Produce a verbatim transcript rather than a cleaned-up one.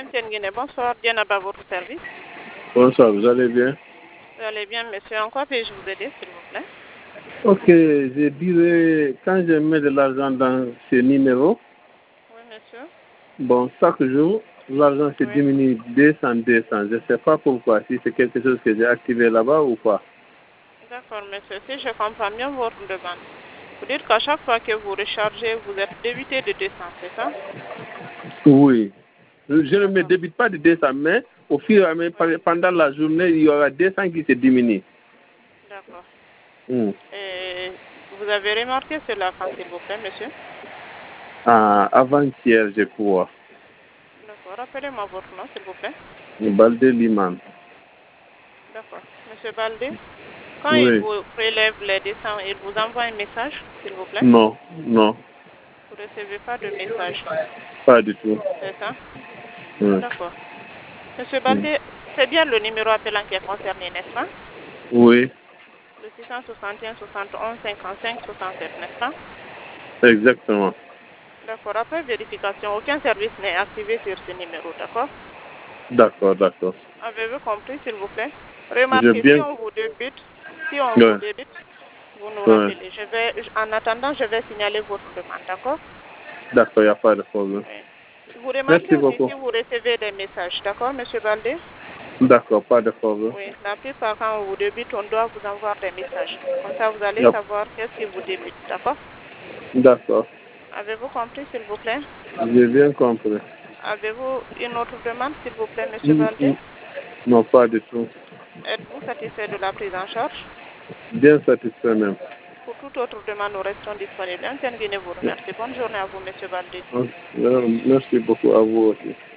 Bonsoir, bien à votre service. Bonsoir, vous allez bien? Vous allez bien, monsieur. En quoi puis-je vous aider, s'il vous plaît? Ok, je dirais, quand je mets de l'argent dans ce numéro, Oui, monsieur. bon, chaque jour, l'argent se Oui. diminue deux cents, deux cents. Je ne sais pas pourquoi, si c'est quelque chose que j'ai activé là-bas ou pas. D'accord, monsieur. Si je comprends bien votre demande, vous dites qu'à chaque fois que vous rechargez, vous êtes débité de deux cents, c'est ça? Oui. Je ne me débite pas de deux cents, mais au fur et à mesure, Oui. pendant la journée, il y aura deux cents qui se diminuent. D'accord. Hmm. Et vous avez remarqué cela quand, s'il vous plaît, monsieur? Ah, avant-hier, je crois. D'accord. Rappelez-moi votre nom, s'il vous plaît. Balde Liman. D'accord. Monsieur Baldé, quand il Oui. vous prélève les deux cents, il vous envoie un message, s'il vous plaît? Non, non, Vous ne recevez pas de message, pas du tout. c'est ça? Oui. D'accord. Monsieur Baldé, c'est bien le numéro appelant qui est concerné, n'est-ce pas? Oui, Le six cent soixante et un, soixante et onze, cinquante-cinq, soixante-sept, n'est-ce pas? exactement. D'accord. Après vérification, aucun service n'est activé sur ce numéro, d'accord? D'accord, d'accord. Avez-vous compris, s'il vous plaît? J'ai Remarquez, si bien. on vous débite, si on Ouais. vous débite, vous nous Ouais. rappelez. Je vais, en attendant, je vais signaler votre demande, d'accord? D'accord, il n'y a pas de problème. Oui. Vous remarquez Merci aussi beaucoup. si vous recevez des messages, d'accord, monsieur Baldé? D'accord, pas de problème. Oui, la plupart quand on vous débite, on doit vous envoyer des messages. Comme ça, vous allez Yep. savoir qu'est-ce qui vous débite, d'accord? D'accord. Avez-vous compris, s'il vous plaît? J'ai bien compris. Avez-vous une autre demande, s'il vous plaît, monsieur Mm, Baldé? mm. Non, pas du tout. Êtes-vous satisfait de la prise en charge? Bien satisfait même. Pour toute autre demande, nous restons disponibles. Intervenez vous remercie. Bonne journée à vous, monsieur Baldé. Merci beaucoup à vous aussi.